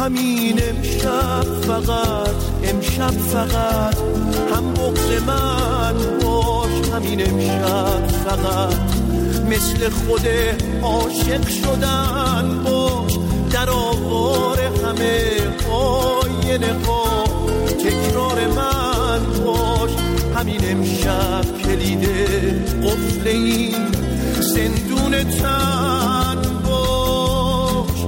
همین امشب فقط هم بغض من باش، همین امشب فقط مثل خود عاشق شدن باش، در آوار همه آینه ها تکرار من باش، همین امشب کلید قفل این زندون تن باش.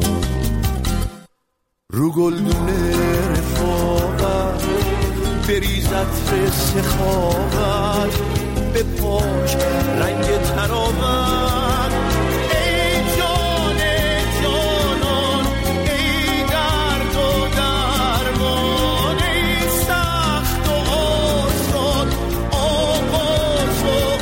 رو گلدونه رفاقت بریز عطر سخاوت، به پاش رنگ تراوت، ای جان جانان، ای درد و درمان، ای سخت و آسان، آغاز و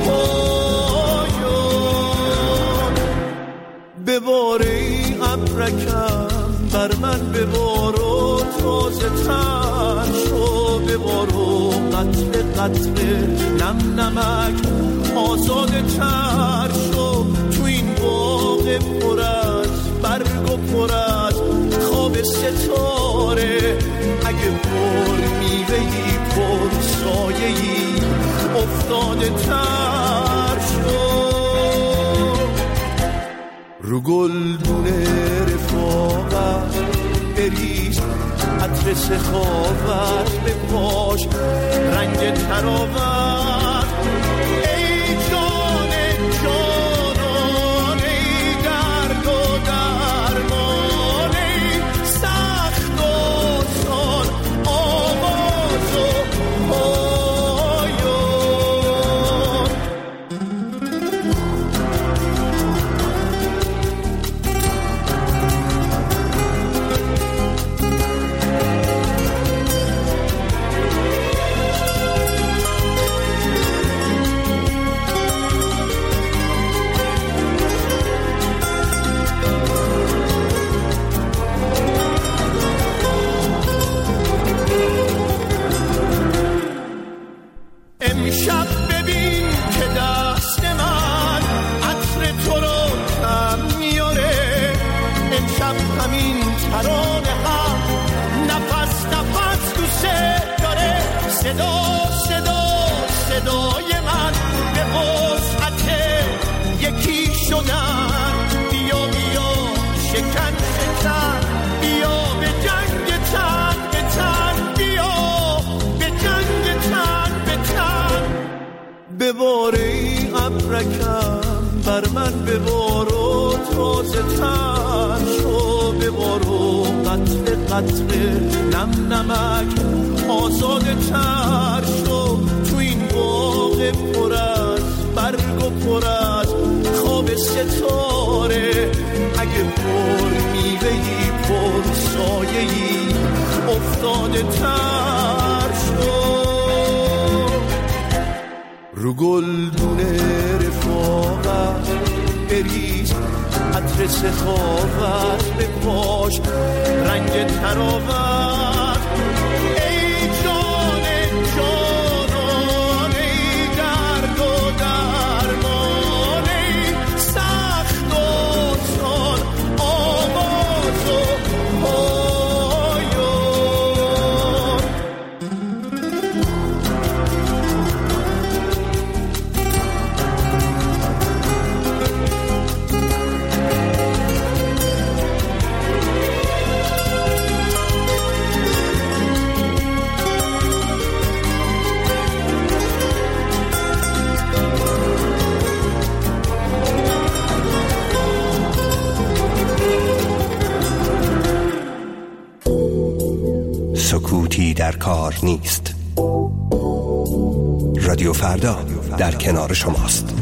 پایان. ببار ای ابرکم بر من، ببار و تازه تر شو، ببار و قطره قطره نم نمک آزاده تر شو، تو این باغ پر از برگ و پر از خواب ستاره، اگه پر میوهی پر سایه‌ای افتاده تر شو. رو گلدونه رفاقت بریز عطر سخاوت، به پاش رنگ تراوت، ای جان جانان، ای درد و درمان، ای سخت و آسان، آواز و پایان. امشب ببین که دست من عطر تو رو کم میاره، امشب همین ترانه هم نفس نفس دوست داره، صدا صدا صدای من به وسعت یکی شدن، بیا بیا شکن شکن، بیا به جنگ تن به تن، بیا به جنگ تن به تن. ببار ای ابرکم بر من، ببار و تازه تر شو، ببار و قطره قطره نم نمک آزاده تر شو، تو این باغ پر از برگ و پر از خواب ستاره، اگه پر میوهی پر سایه‌ای افتاده تر شو. رو گلدونه رفاقت بریز عطر سخاوت، به پاش رنگ تراوت، ای جان جانان، ای درد و درمان، ای سخت و آسان، آواز و پایان. سکوتی در کار نیست. رادیو فردا در کنار شماست.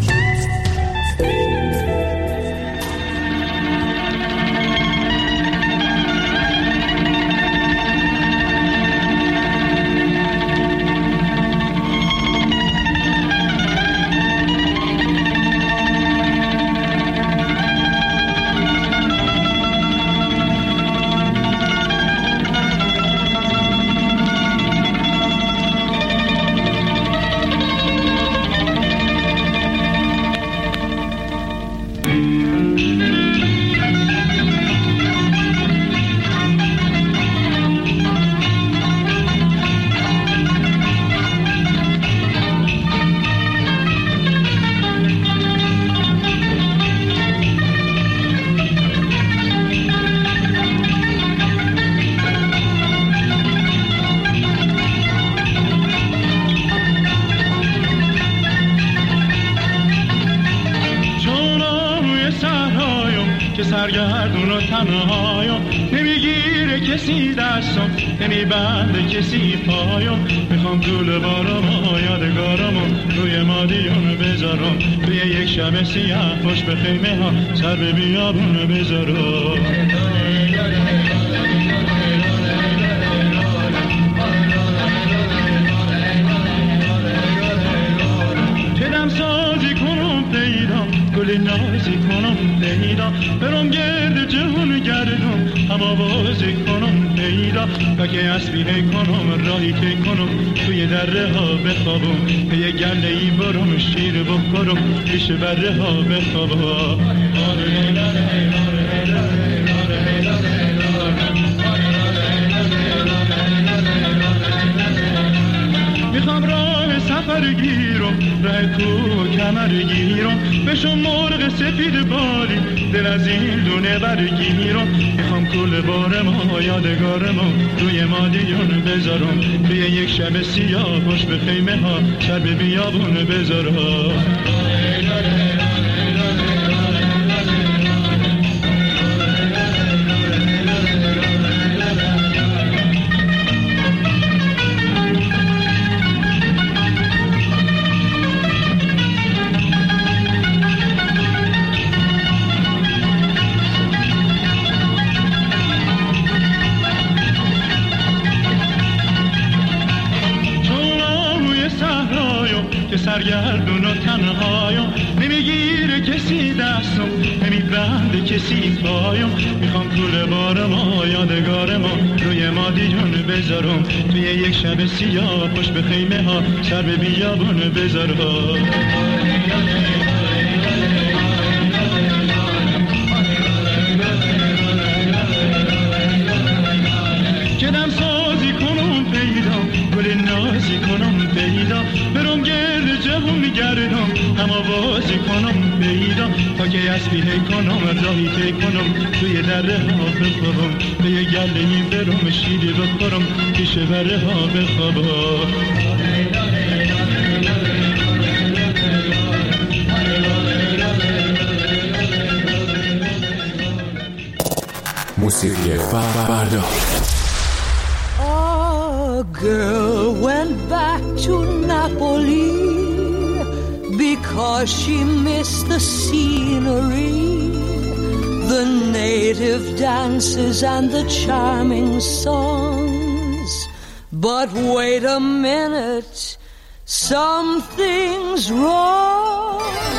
که سرگردون و تنهایم، نمیگیره کسی دستم، نمیبنده کسی پایم. میخوام گل بارم و یادگارم روی مادیون بذارم، توی یک شب سیاه پشت به خیمه ها سر به بیابون بذارم. سازی کنم پیدا، گل نازی کنم پیدا، برم گرد جهون گردم، هوا بازی کنم پیدا. تا که اسبیه کنم راهی که کنم، توی دره ها بخوابم، به یه گله ای برم شیر بخورم، پیش بره ها بخوابم. میخوام راه سفر گیرم، راه کو کمر گیرم، بشم مرغ سفید بالی، دل از این دونه برگیرم. میخوام کل بارم و یادگارم روی مادیون بذارم، توی یک شب سیاه پشت به خیمه ها سر به بیابون بذارم. که سرگردون و تنهایم، نمیگیره کسی دستم، نمیبنده کسی پایم. میخوام طول بارم و یادگارم روی مادیون بذارم، توی یک شب سیاه پشت به خیمه ها سر به بیابون بذارم. کدم سازی کنم پیدا، گل نازی کنم پیدا، برم گرد جهون گردم، اما بازی کنم پیدا. تا که اسبیه کنم راهی تی کنم، توی دره ها بخوابم، به یه گله این برم شیری بخورم، پیش بره ها بخوابم. موسیقی فردا. A girl went back to Napoli because she missed the scenery, the native dances and the charming songs. But wait a minute, something's wrong.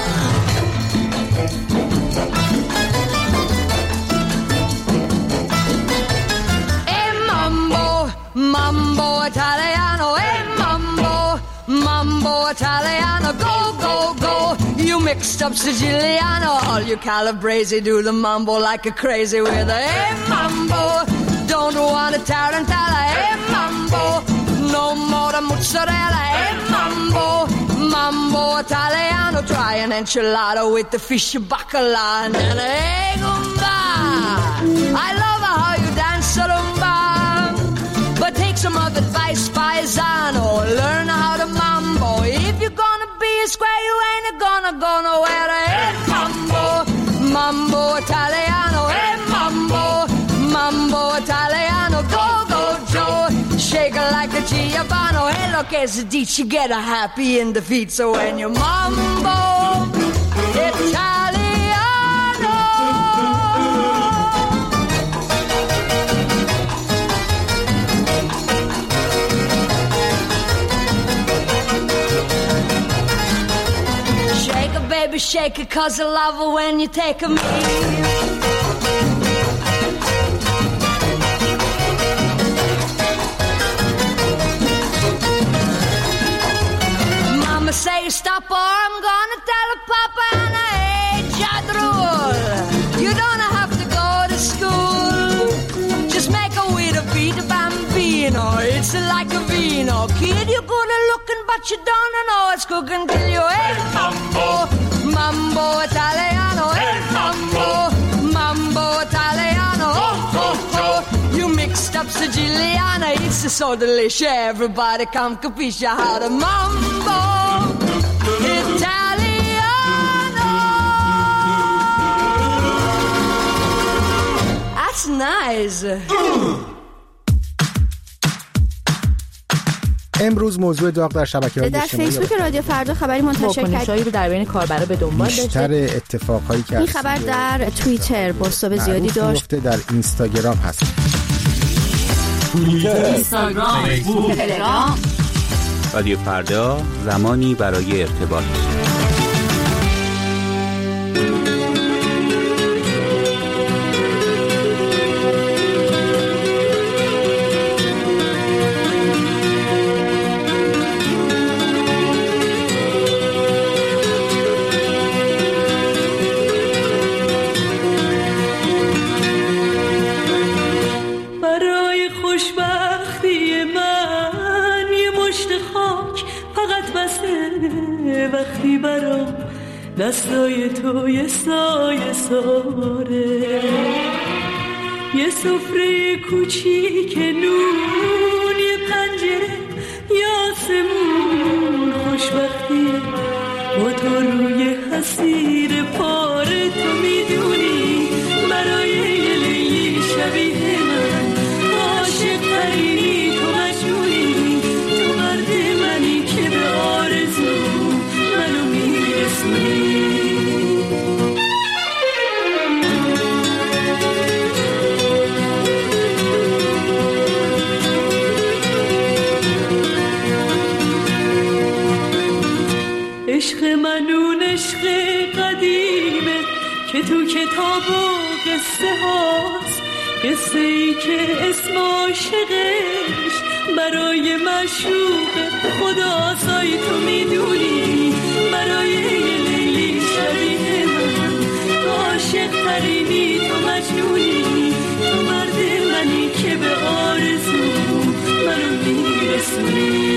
Mambo Italiano, hey mambo, mambo Italiano, go, go, go. You mixed up Siciliano, all you Calabrese do the mambo like a crazy with a hey mambo. Don't want a tarantella, hey mambo. No more the mozzarella, hey mambo, mambo Italiano. Try an enchilada with the fish bacala and then hey gumba. I love how you dance rumba. But take some of advice, paisano. Learn how to mambo. If you're gonna be a square, you ain't gonna go nowhere. Hey, mambo, mambo Italiano. Hey, mambo, mambo Italiano. Go, go, Joe. Shake it like a Giovanni. Hey, look, as a ditch, you get a happy in the feet. So when you mambo Italiano. Baby, shake it, 'cause I love it when you take a me. Mama say stop or I'm gonna tell her Papa and I hate Jadrul. You don't have to go to school, just make a way to beat a bambino. It's like a vino. Kid, you're good at looking but you don't know it's cooking till you hey mambo. Mambo Italiano, hey mambo, mambo Italiano, oh, oh, oh. You mixed up Siciliana, it's so delicious. Everybody come capisce how to mambo Italiano. That's nice. امروز موضوع داغ در شبکه‌های اجتماعی در فیسبوک رادیو فردا خبری منتشر کرد. واکنش‌هایی رو در بین کاربرا به دنبال داشته. بیشتر اتفاقایی که این خبر در توییتر بازتاب زیادی داشت. در اینستاگرام هست. اینستاگرام، فیسبوک، تلگرام. رادیو فردا، زمانی برای ارتباط. وقتی برام دستای تو یه سایه ساره، یه سفره کوچیک نون، یه پنجره یا آسمون، خوشبختی با تو روی حسیر پاره. تو میدونی برای یه لیلی شبیه من عاشق ترینی، تو مجنونی، تو مرد منی که به آرزو منو میرسونی. عشق من اون عشق قدیمه که تو کتاب و قصه هاست، قصه ای که اسم عاشقش برای معشوق خداست. تو میدونی برای یه لیلی شبیه من عاشق ترینی، تو مجنونی، تو مرد منی که به آرزو منو میرسونی.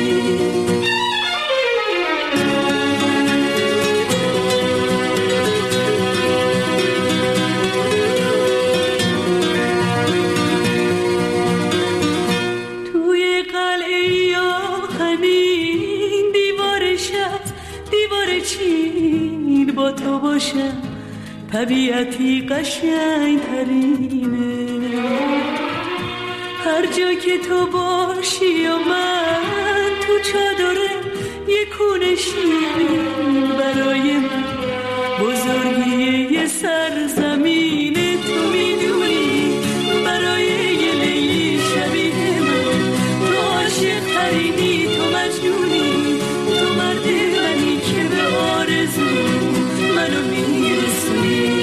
با تو باشم طبیعتی قشنگ ترینه، هر جا که تو باشی و من تو چادره یه کونه شیرین، برای من بزرگی یه سرزمینه. تو میدونی برای یه لیلی شبیه من تو عاشق ترینی، تو مجنونی، تو مرد منی که به آرزو منو میرسونی.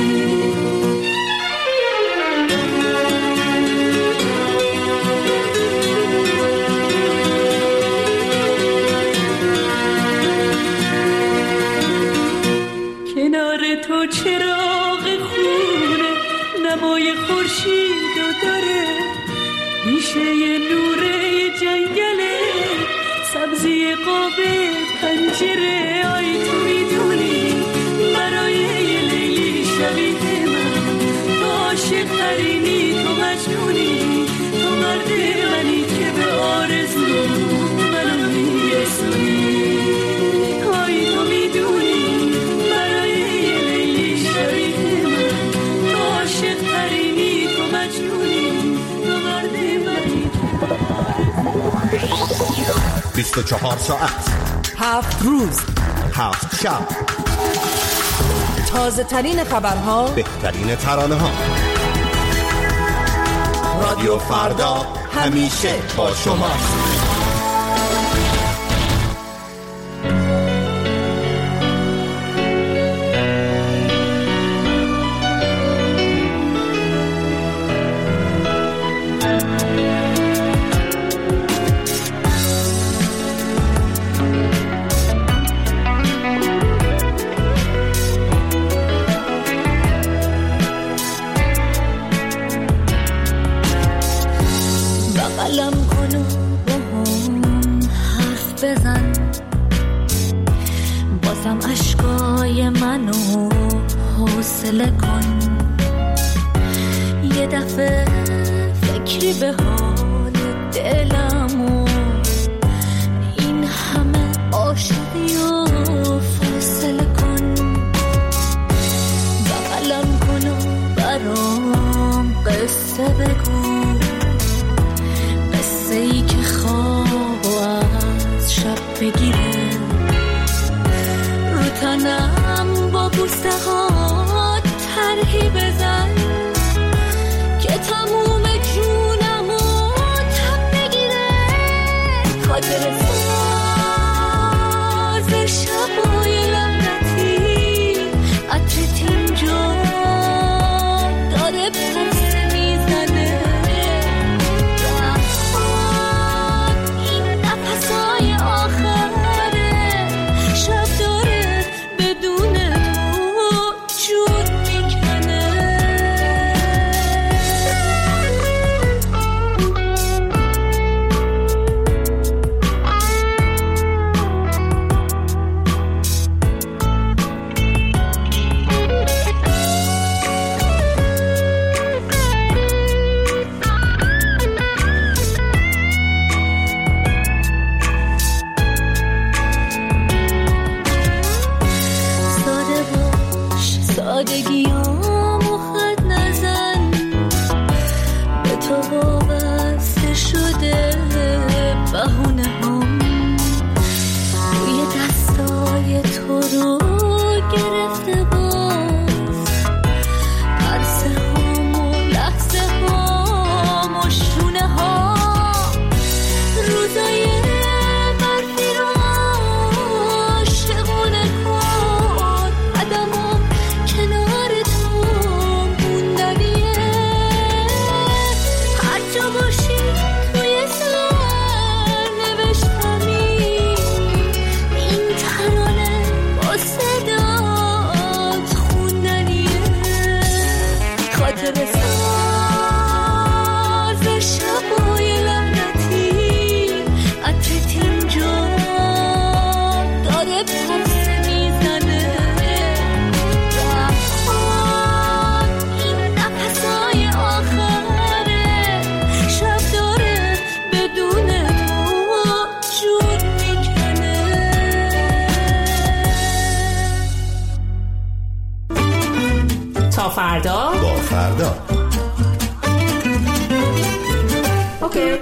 کنار تو چراغ خونه نمای خورشید داره، میشه نوره جنگله، سبزی قاب پنجره. آی تو میدونی برای یه لیلی شبیه من تو عاشق ترینی، تو مجنونی، تو مرد منی که به آرزو منو میرسونی. آی تو میدونی برای یه لیلی شبیه من تو عاشق ترینی، تو مجنونی، تو مرد منی. 24 ساعت 7 روز 7 شب، تازه ترین خبرها، بهترین ترانه ها. رادیو فردا همیشه با شماست. بغلم کن و با هم حرف بزن، بازم عشقای منو حوصله کن. یه دفعه فکری به حال دلم و این همه عاشقی و فاصله کن. بغلم کن و برام قصه بگو، قصه ای که خواب از شب بگیره، رو تنم با بوسه ها طرحی بزن که تموم جونمو تب بگیره. خاطر ساز شبای لعنتی عطرت اینجا داره پس میزنه، این نفسای آخره شب داره بدون تو جون میکنه. ساده باش، سادگیامو خط نزن، به تو وابسته شده بهونه هم، روی دستای تو رو گرفته باز، عرصه هم و لحظه هم و شونه ها، روزای برفی رو عاشقونه کن، قدمم کنار تو موندنیه، هر جا باشی توی سر نوشتمی، این ترانه با صدات خوندنیه. خاطر ساز شبای لعنتی عطرت اینجا داره پس میزنه، این نفسای آخره شب داره بدون تو جون میکنه. تا فردا. با فردا. اوکی.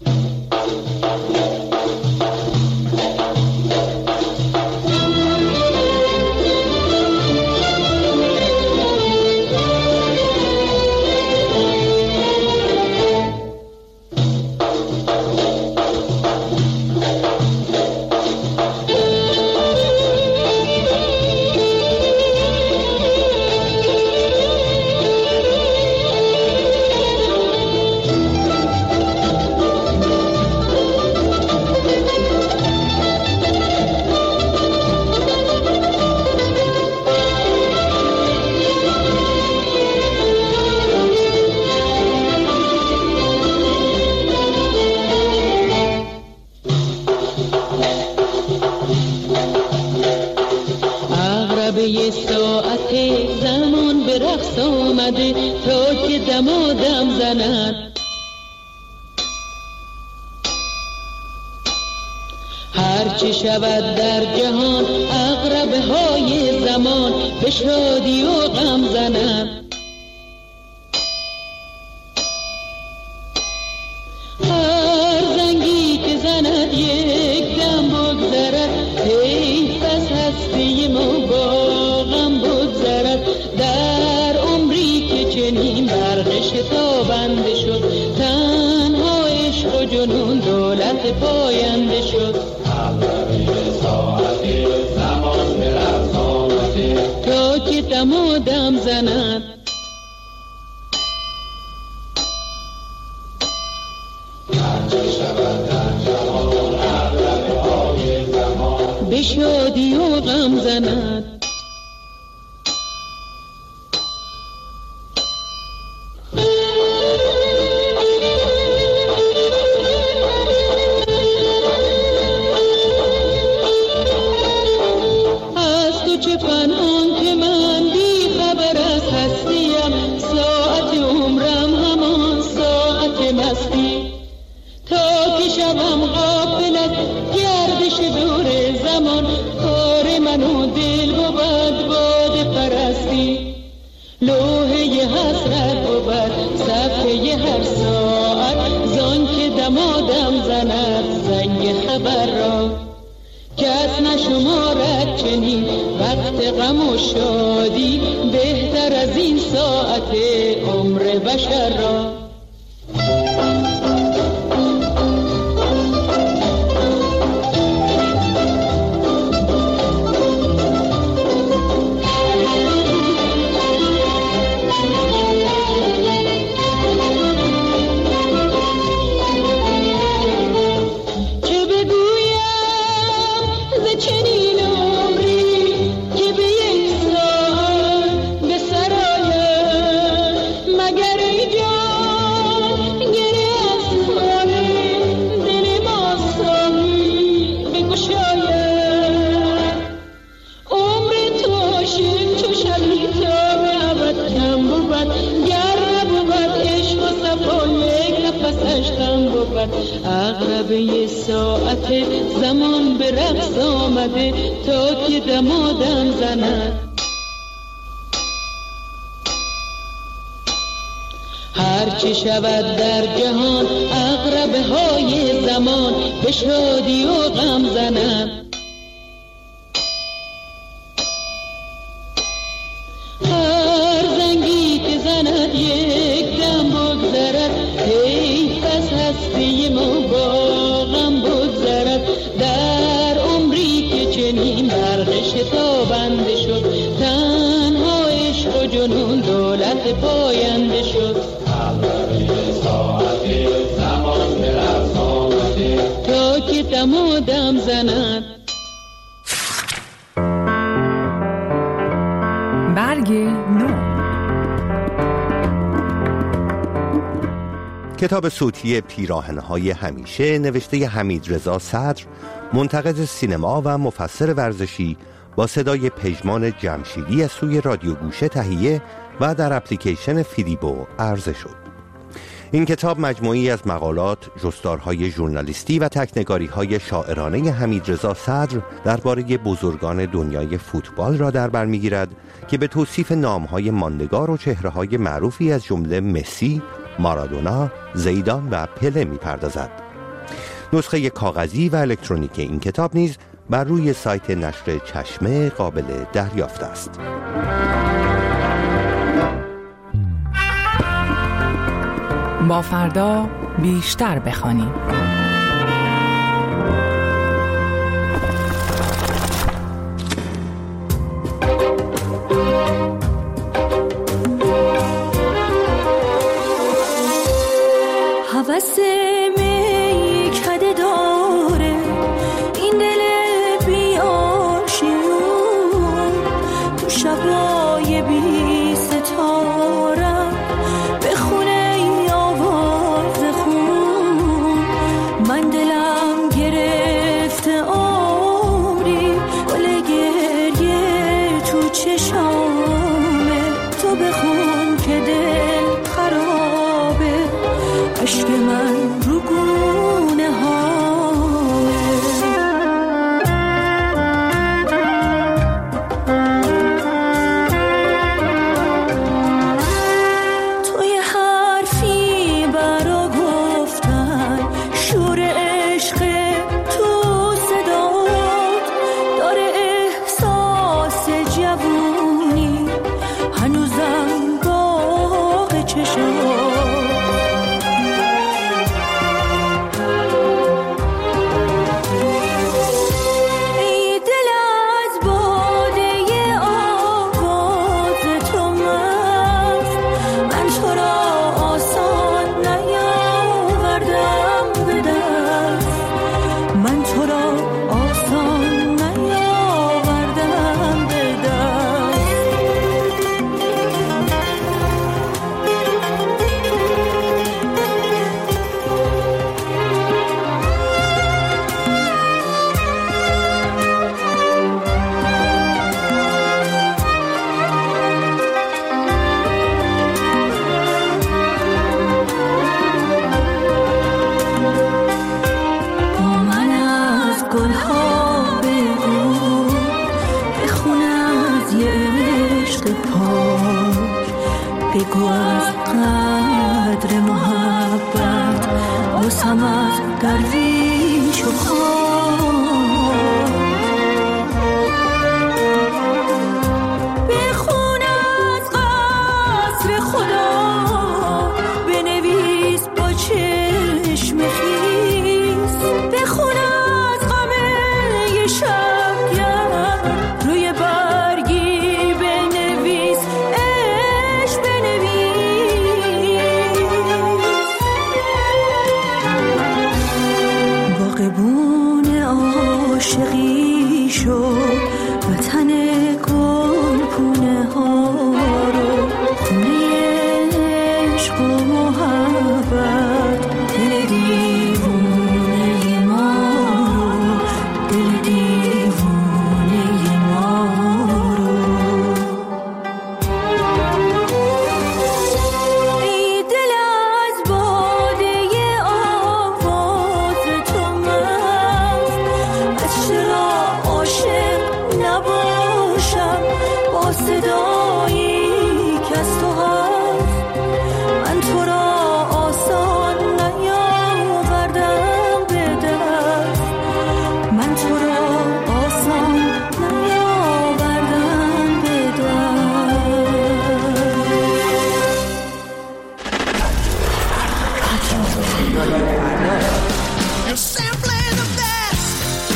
عقربه ساعت زمان به رقص آمده تا که دمادم زند، هرچی شود در جهان عقربه های زمان به شادی و غم زند. هر زنگی که زند یک دم بگذرد، حیف از هستی ما با غم بگذرد، در عمری که چنین برق شتابنده شد، تنها عشق و جنون دولت پاینده شد. ساعت زمان به رقص آمده تا که دمادم زند، به شادی و غم زند. از تو چه پنهان که من بی خبر از هستیم، ساعت عمرم همان ساعت مستی، تا که شبم غافل از گردش دور زمان، کار من و دل بود باد پرستی، لوحه حسرت بود صفحه که هر ساعت زان که دمادم زند زنگ خبر را، کس نشمارد چنین وقت غم و شادی بهتر از این ساعت عمر بشر را. عقربه ساعت زمان به رقص آمده تا که دمادم زند. هرچه شود در جهان عقربه های زمان به شادی و غم زند. هر زنگی که زند یک دم بگذرد، حیف از هستی ما با غم بگذرد. در عمری که چنین برق شتابنده شد، تنها عشق و جنون دولت پاینده شد. ساعت زمان به رقص آمده تا که دمادم زند. برگ نو. کتاب صوتی پیراهن‌های همیشه نوشته حمیدرضا صدر، منتقد سینما و مفسر ورزشی، با صدای پژمان جمشیدی از سوی رادیو گوشه تهیه و در اپلیکیشن فیلیبو عرضه شد. این کتاب مجموعی از مقالات، جستارهای ژورنالیستی و تکنگاری‌های شاعرانه حمیدرضا صدر درباره بزرگان دنیای فوتبال را در بر می‌گیرد که به توصیف نام‌های ماندگار و چهره‌های معروفی از جمله مسی، مارادونا، زیدان و پله می‌پردازد. نسخه کاغذی و الکترونیک این کتاب نیز بر روی سایت نشر چشمه قابل دریافت است. با فردا بیشتر بخوانیم. هوس می کده داره این دل بیاشیون، تو شبای بی ستاره بخونه آواز خون. من دلم گرفته عمری گل گریه تو چشامه، تو بخون که دل خرابه، عشق من رو گونه توی حرفی برا گفتن شور عشق تو صدات داره، احساس جوونی هنوزم باغ چشات. بگو از قدر محبت بسم از درویش و خان بخون از قصر خدا بنویس با چشم خیس بخون از غم شبگرد روی برگی بنویس عشق بنویس باغبون عاشقی شد وطن گلپونه ها رو خونه عشق و محبت دل دیوونه ما رو دل دیوونه ما رو ای دل از باده آواز تو مست از چرا عاشق نباشم با صدایی که از تو هست من تو را آسان نیاوردم به دست من تو را آسان نیاوردم به You're simply the best.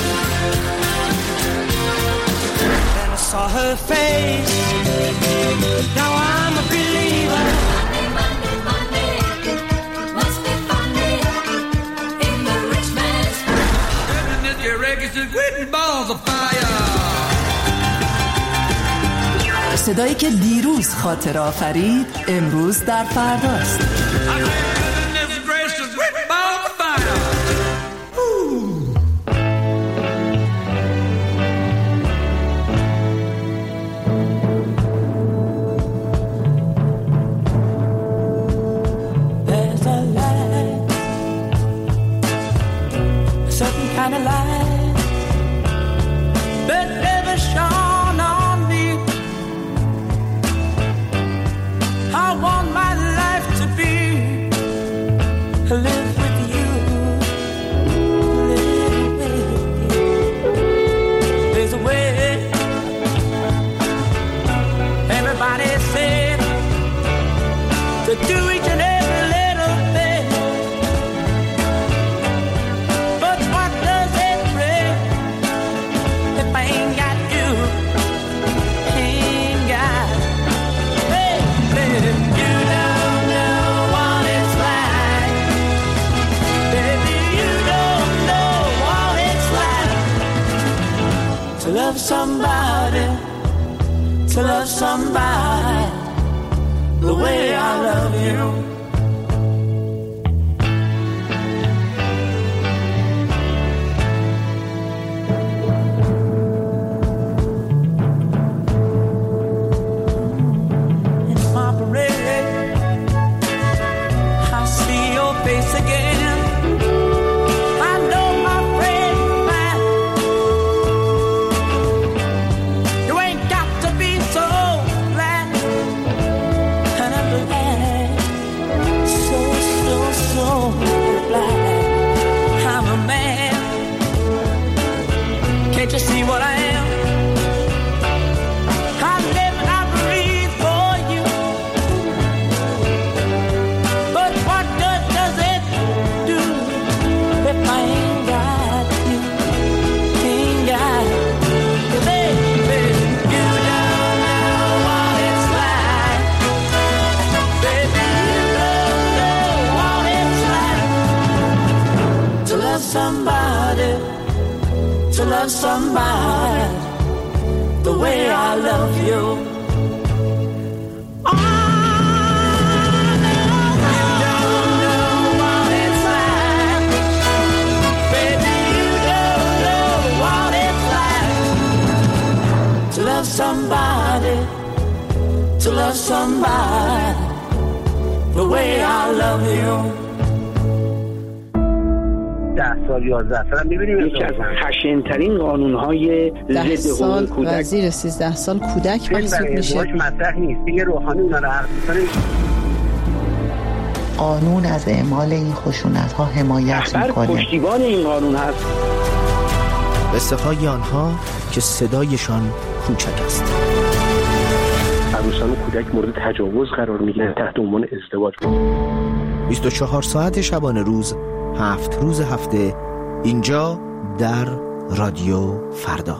Then I saw her face. Now I'm a believer. Monday, must be funny in the rich man's living in your records and quitting balls of fire. صدایی که دیروز خاطر آفرید امروز در فرداست. There's a light, a certain kind of light that never shone on me. I want my life to be live with you, live with you. There's a way. Everybody said to do each and every little thing, but what does it bring if I ain't got you? Ain't got, baby, you don't know what it's like. Baby, you don't know what it's like to love somebody, to love somebody the way I love you. In my parade, I see your face again. I know my friend man, you ain't got to be so glad. And I'm glad, so glad I'm a man. Can't you see what I am? I live and I breathe for you. But what good does it do if I ain't got you? Ain't got you, baby. You don't know what it's like. Baby, you don't know what it's like to love somebody, to love somebody the way I love you. Oh, no, you don't know what it's like. Baby, you don't know what it's like to love somebody, to love somebody the way I love you. 10 سال 11 سال می‌بینیم یکی از خشن‌ترین قانون‌های ضد حقوق کودک و زیر 13 سال کودک محسوب میشه. مطرح نیست. دیگه روحانی اونا رو حرف می‌زنه. قانون از اعمال این خشونت‌ها حمایت می‌کنه. پشتیبان این قانون هست. قصه های آنها که صدایشان کوچک است. عروسان و کودک مورد تجاوز قرار می‌گیرن تحت عنوان ازدواج. 24 ساعت شبانه روز، 7 روز هفته، اینجا در رادیو فردا.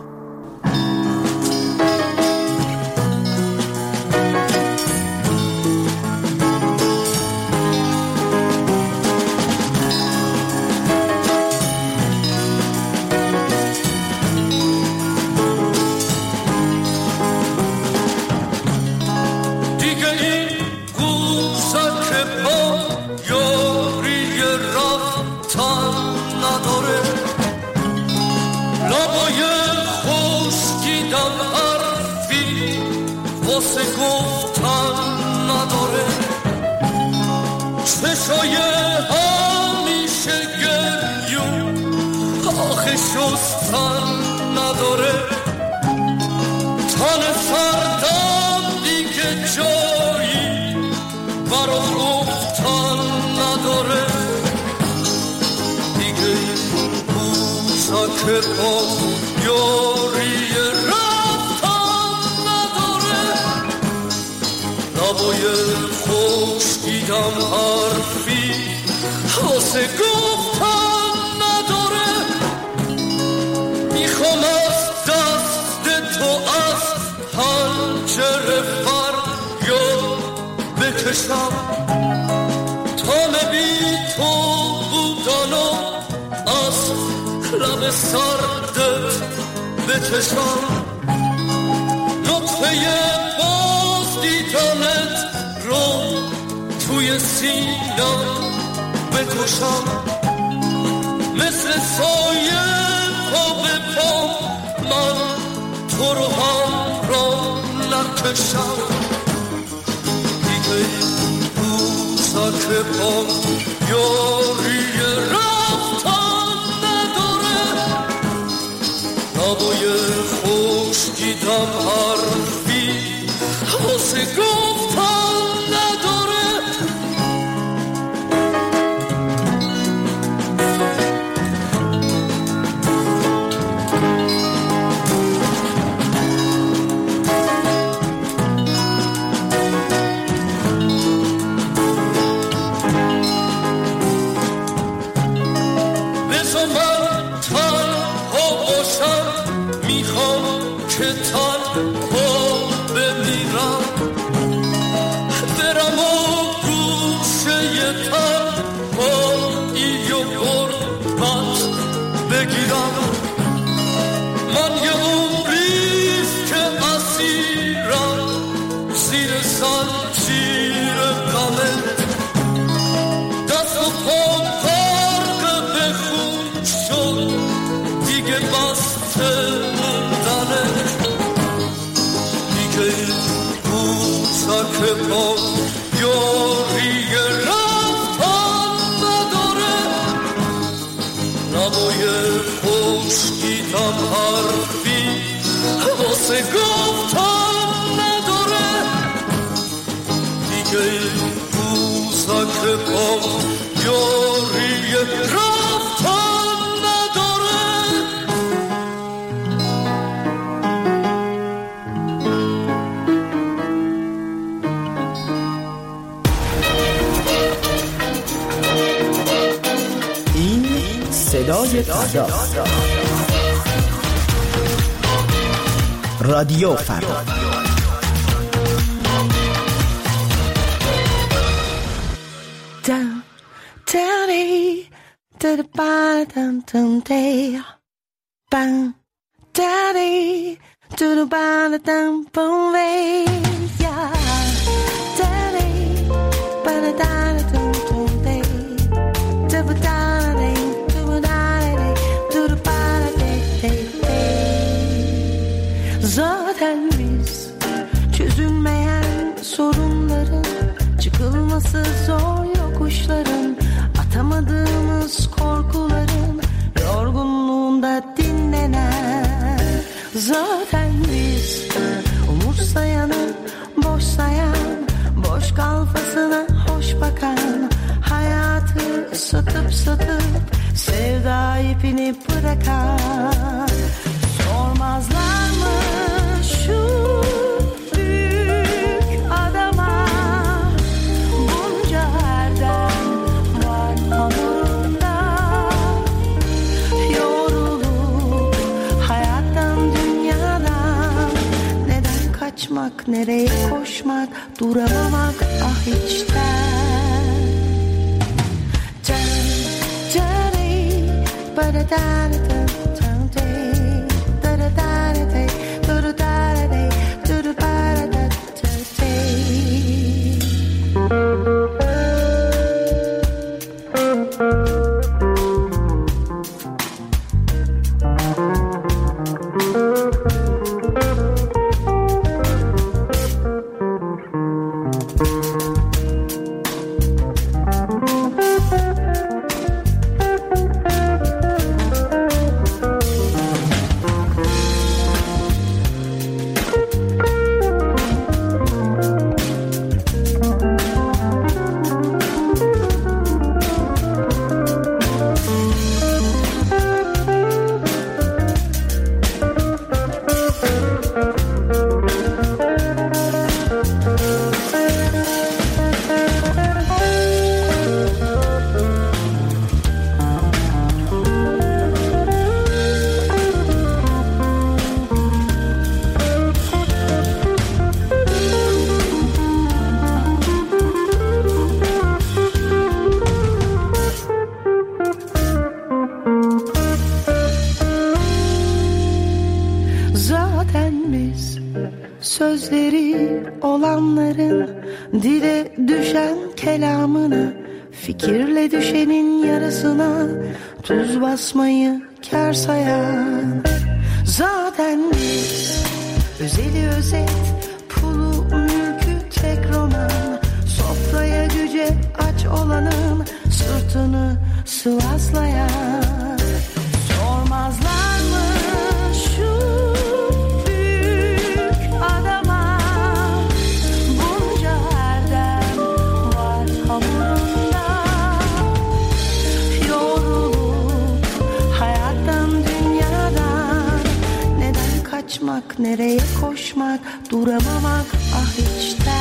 رادیو فردا. Zaten biz çözülmeyen sorunların, çıkılması zor yokuşların, atamadığımız korkuların sonunda dinlenen. Zaten biz umursayanı boş sayan, boş kafasına hoş bakan, hayatı satıp sevda ipini bırakan. Sormazlar mı şu büyük adama, bunca erdem var hamurunda, yorulup hayattan dünyadan. Neden kaçmak, nereye koşmak, duramamak ah içten. Sözleri olanların dile düşen kelamına, fikirle düşenin yarısına tuz basmayı kâr sayan. Zaten biz özeli özet, pulu mülkü tek roman, sofraya güce aç olanın sırtını sıvazlayan. Sormazlar mı şu kaçmak, nereye koşmak, duramamak ah içten.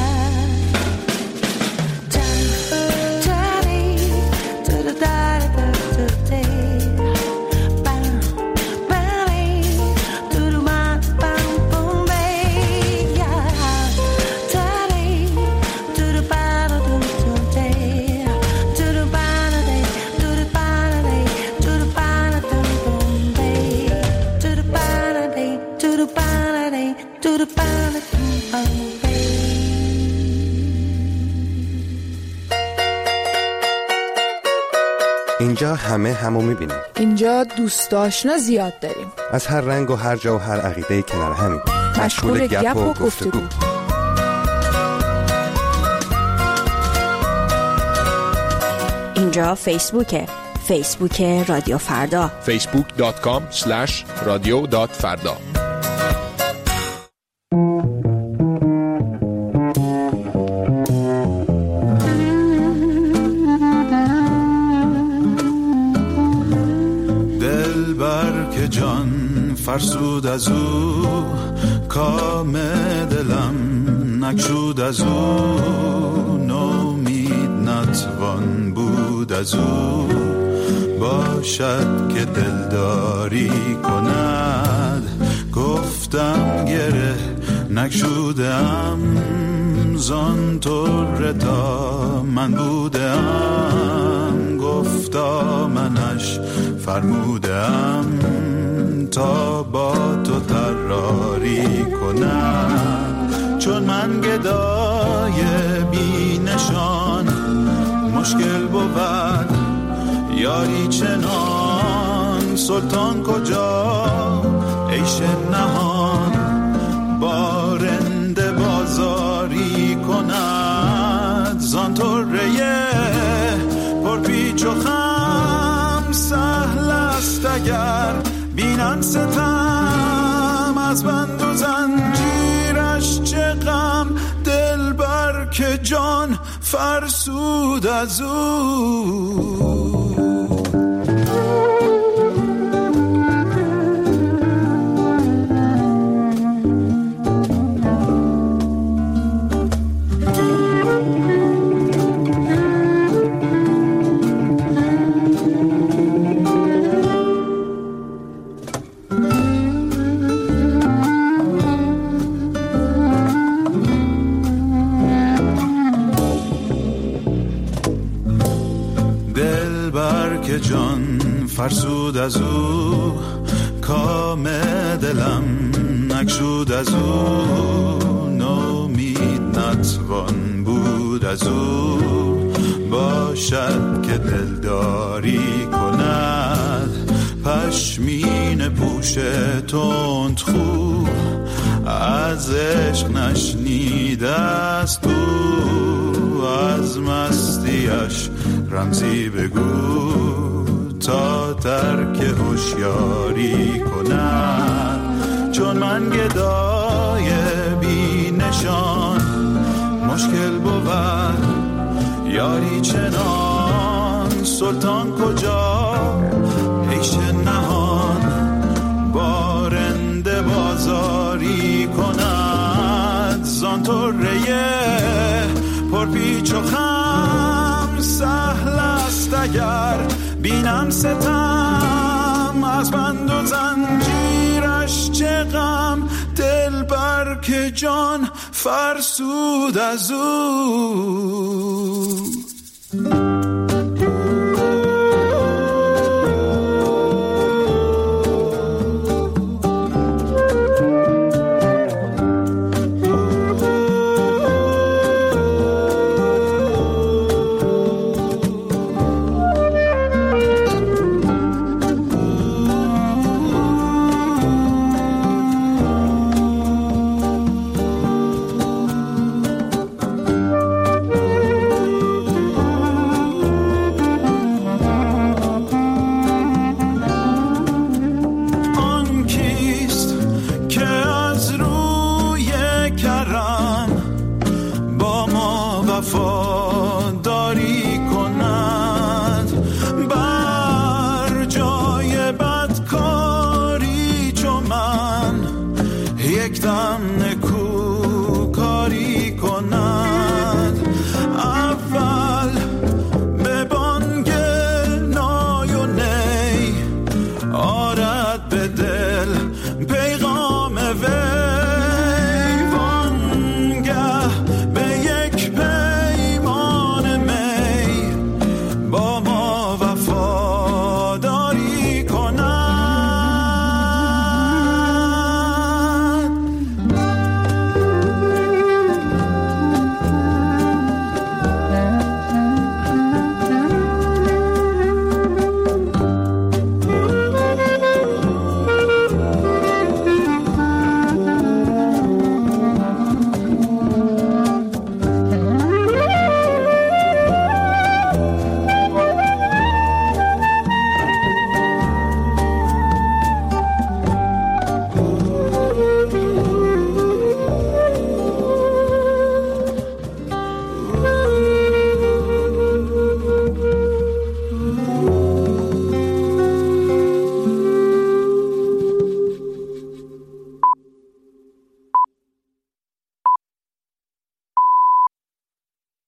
اینجا همه همو میبینیم. اینجا دوست آشنا زیاد داریم. از هر رنگ و هر جا و هر عقیده کنار همیم. مشغول گپ و گفتگو. اینجا فیسبوک رادیو فردا. facebook.com/radio.farda. فرسود از او کام دلم نکشود از او نومید نتوان بود از او باشد که دلداری کند گفتم گره نکشودم زان طور تا من بودم گفتا منش فرمودم تا با تو طراری کنم چون من گدای بی نشان مشکل بود یاری چنان سلطان کجا عیش نهان بارنده بازاری کند زان طره پر پیچ و خم سهل است است اگر بینن ستم از بند و زنجیرش چه غم، دلبر که جان فرسود از او. جان فرسود از او، کام دلم نگشود از او، نومید نتوان بود از او. باشد که دلداری کند پشمین پوش تند خو، از عشق نشنیده است او، از مستیش رمزی بگو تا ترک هوشیاری کند. چون من گدای بی نشان مشکل بود یاری چنان، سلطان کجا عیش نهان بارنده بازاری کند. زان طره پرپیچ و خم سهل است اگر بینم ستم، از بند و زنجیرش چه غم، دلبر که جان فرسود از او.